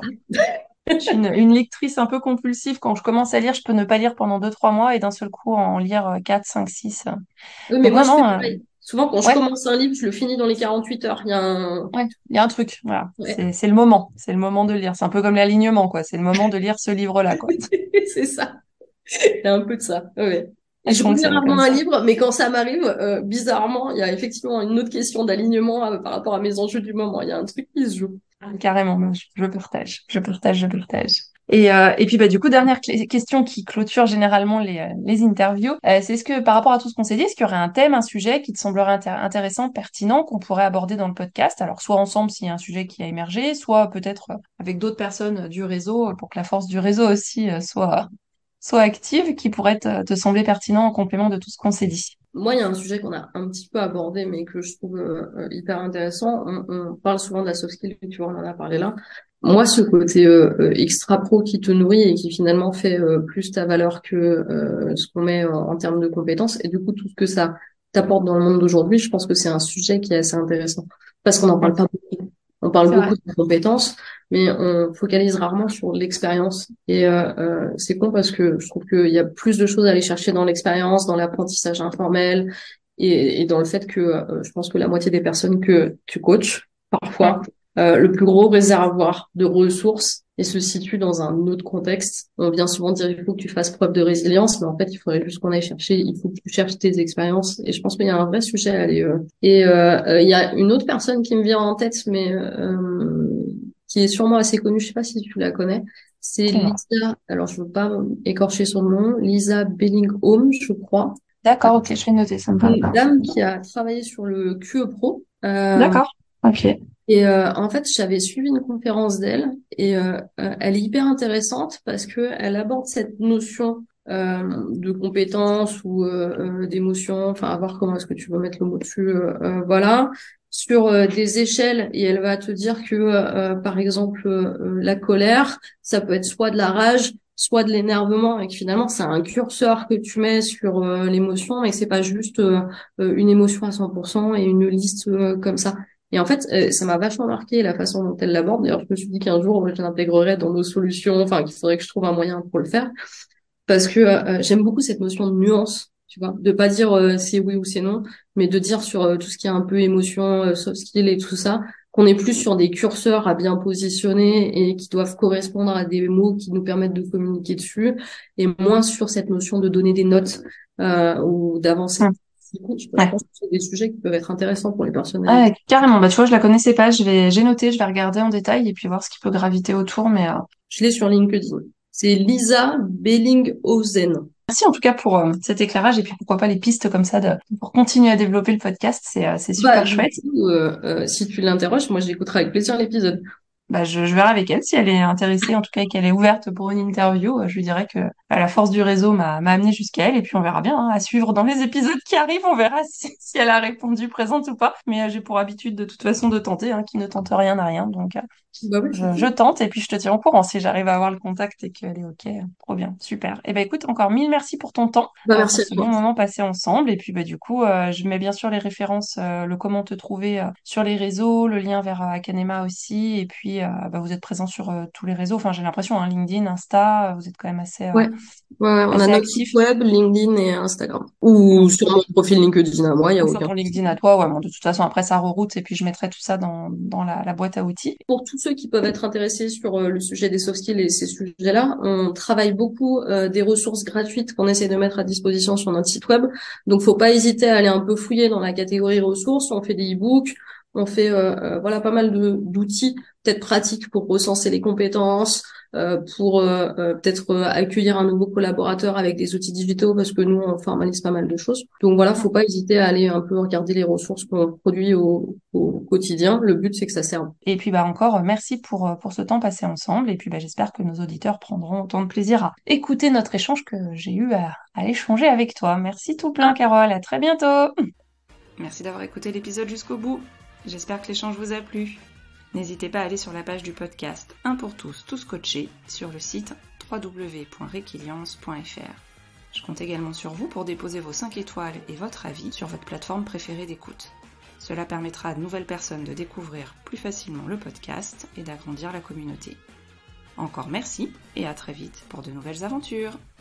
Je suis une, une lectrice un peu compulsive. Quand je commence à lire, je peux ne pas lire pendant deux, trois mois et d'un seul coup en lire euh, quatre, cinq, six. Oui, mais Donc moi, non, je fais non, euh, pareil. Souvent, quand je ouais, commence un livre, je le finis dans les quarante-huit heures. Il y a un... ouais, il y a un truc. Voilà, Ouais, c'est, c'est le moment. C'est le moment de lire. C'est un peu comme l'alignement, quoi. C'est le moment de lire ce livre-là, quoi. c'est ça. Il y a un peu de ça. Ouais. Et Elle je relis fonctionne rarement comme un ça. livre, mais quand ça m'arrive, euh, bizarrement, il y a effectivement une autre question d'alignement euh, par rapport à mes enjeux du moment. Il y a un truc qui se joue. Carrément, moi, je, je partage, je partage, je partage. Et, euh, et puis bah du coup, dernière clé- question qui clôture généralement les, euh, les interviews, euh, c'est est-ce que par rapport à tout ce qu'on s'est dit, est-ce qu'il y aurait un thème, un sujet qui te semblerait intér- intéressant, pertinent, qu'on pourrait aborder dans le podcast? Alors soit ensemble s'il y a un sujet qui a émergé, soit peut-être euh, avec d'autres personnes euh, du réseau, euh, pour que la force du réseau aussi euh, soit, soit active, qui pourrait te, te sembler pertinent en complément de tout ce qu'on s'est dit. Moi, il y a un sujet qu'on a un petit peu abordé, mais que je trouve euh, euh, hyper intéressant. On, on parle souvent de la soft skill, tu vois, on en a parlé là. Moi, ce côté euh, euh, extra pro qui te nourrit et qui finalement fait euh, plus ta valeur que euh, ce qu'on met en, en termes de compétences, et du coup, tout ce que ça t'apporte dans le monde d'aujourd'hui, je pense que c'est un sujet qui est assez intéressant. Parce qu'on n'en Mm. parle pas beaucoup. On parle C'est vrai. beaucoup de compétences, mais on focalise rarement sur l'expérience. Et euh, euh, c'est con parce que je trouve qu'il y a plus de choses à aller chercher dans l'expérience, dans l'apprentissage informel et, et dans le fait que euh, je pense que la moitié des personnes que tu coaches, Mm. parfois, euh, le plus gros réservoir de ressources et se situe dans un autre contexte. On vient souvent dire il faut que tu fasses preuve de résilience, mais en fait, il faudrait juste qu'on aille chercher, il faut que tu cherches tes expériences. Et je pense qu'il y a un vrai sujet à aller. Euh. Et euh, euh, il y a une autre personne qui me vient en tête, mais euh, qui est sûrement assez connue, je sais pas si tu la connais. C'est Dis-moi. Lisa, alors je veux pas écorcher son nom, Lisa Bellingham, je crois. D'accord, ok, je vais noter, ça me parle Une pas. dame qui a travaillé sur le Q E Pro. Euh, D'accord, ok. et euh, en fait, j'avais suivi une conférence d'elle et euh, euh, elle est hyper intéressante parce que elle aborde cette notion euh, de compétence ou euh, euh, d'émotion, enfin à voir comment est-ce que tu veux mettre le mot dessus, euh, euh, voilà, sur euh, des échelles et elle va te dire que euh, par exemple euh, la colère, ça peut être soit de la rage, soit de l'énervement et que finalement c'est un curseur que tu mets sur euh, l'émotion et que c'est pas juste euh, euh, une émotion à cent pour cent et une liste euh, comme ça. Et en fait, euh, ça m'a vachement marqué la façon dont elle l'aborde. D'ailleurs, je me suis dit qu'un jour, je l'intégrerai dans nos solutions, enfin, qu'il faudrait que je trouve un moyen pour le faire. Parce que euh, j'aime beaucoup cette notion de nuance, tu vois, de pas dire euh, c'est oui ou c'est non, mais de dire sur euh, tout ce qui est un peu émotion, euh, soft skill et tout ça, qu'on est plus sur des curseurs à bien positionner et qui doivent correspondre à des mots qui nous permettent de communiquer dessus, et moins sur cette notion de donner des notes euh, ou d'avancer. Hum, Du coup, je je Ouais. pense que c'est des sujets qui peuvent être intéressants pour les personnes avec. Ouais, carrément. Bah, tu vois, je la connaissais pas. Je vais, j'ai noté, je vais regarder en détail et puis voir ce qui peut graviter autour. Mais euh, Je l'ai sur LinkedIn. C'est Lisa Bellinghausen. merci en tout cas pour euh, cet éclairage et puis pourquoi pas les pistes comme ça de, pour continuer à développer le podcast. C'est, euh, c'est Bah, super du chouette. coup, euh, euh, si tu l'interroges, moi, j'écouterai avec plaisir l'épisode. Bah, je, je verrai avec elle si elle est intéressée, en tout cas, et qu'elle est ouverte pour une interview. euh, Je lui dirais que bah, la force du réseau m'a, m'a amené jusqu'à elle et puis on verra bien, hein, à suivre dans les épisodes qui arrivent. On verra si, si elle a répondu présente ou pas. Mais euh, j'ai pour habitude de toute façon de tenter, hein, qui ne tente rien n'a rien. Donc, euh, Bah oui, c'est Je, je cool. tente et puis je te tiens au courant si j'arrive à avoir le contact et qu'elle est OK. Trop bien, super. Et ben écoute, encore mille merci pour ton temps, Bah, euh, pour merci à ce toi. bon moment passé ensemble. Et puis bah du coup, euh, je mets bien sûr les références, euh, le comment te trouver euh, sur les réseaux, le lien vers euh, Akanema aussi. Et puis euh, bah, vous êtes présent sur euh, tous les réseaux. Enfin, j'ai l'impression, hein, LinkedIn, Insta, euh, vous êtes quand même assez, euh, Ouais. Ouais, ouais, on a assez notre site actifs. web, LinkedIn et Instagram. Ou sur mon profil LinkedIn à moi, il y a Ou sur aucun ton souci. LinkedIn à toi, ouais, bon, de toute façon, après ça reroute et puis je mettrai tout ça dans, dans la, la boîte à outils. Pour tous ceux qui peuvent être intéressés sur euh, le sujet des soft skills et ces sujets-là, on travaille beaucoup euh, des ressources gratuites qu'on essaie de mettre à disposition sur notre site web. Donc, faut pas hésiter à aller un peu fouiller dans la catégorie ressources. On fait des e-books, on fait euh, euh, voilà pas mal de d'outils peut-être pratiques pour recenser les compétences, euh, pour euh, euh, peut-être euh, accueillir un nouveau collaborateur avec des outils digitaux parce que nous on formalise pas mal de choses. Donc voilà, faut pas hésiter à aller un peu regarder les ressources qu'on produit au, au quotidien. Le but c'est que ça serve. Et puis bah encore, euh, merci pour, euh, pour ce temps passé ensemble. Et puis bah, j'espère que nos auditeurs prendront autant de plaisir à écouter notre échange que j'ai eu à, à échanger avec toi. Merci tout plein, Carole. À très bientôt. Merci d'avoir écouté l'épisode jusqu'au bout. J'espère que l'échange vous a plu. N'hésitez pas à aller sur la page du podcast Un pour tous, tous coachés sur le site w w w point requiliance point f r. Je compte également sur vous pour déposer vos cinq étoiles et votre avis sur votre plateforme préférée d'écoute. Cela permettra à de nouvelles personnes de découvrir plus facilement le podcast et d'agrandir la communauté. Encore merci et à très vite pour de nouvelles aventures.